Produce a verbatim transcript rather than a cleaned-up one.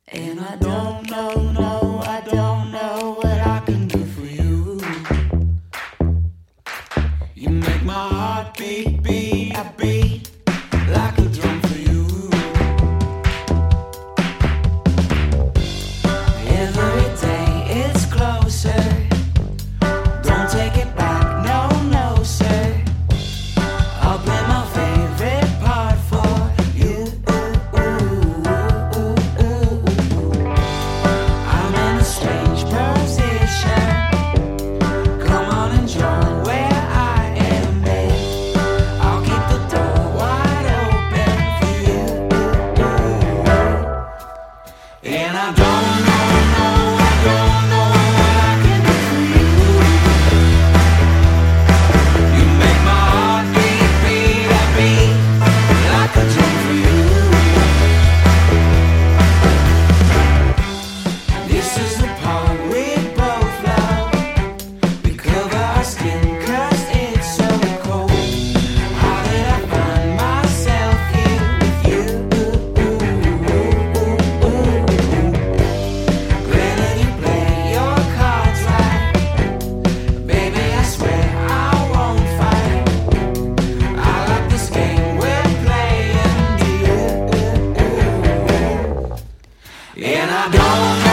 And I don't know, no, I don't know what I can do for you. You make my heart beat, beat, I beat like a drum for you. Every day it's closer. Don't take it back, no, no, sir. I'll play my favorite part for you. I'm in a strange position. Come on and join where I am, babe. I'll keep the door wide open for you. And I don't know, no, I don't know what I can do for you. You make my heart beat, beat, I beat like a drum for you. This is the part we both love. We cover our skin 'cause it's so cold. How did I find myself here with you? Granted, you play your cards right. Baby, I swear I won't fight. I like this game we're playing, dear. And I don't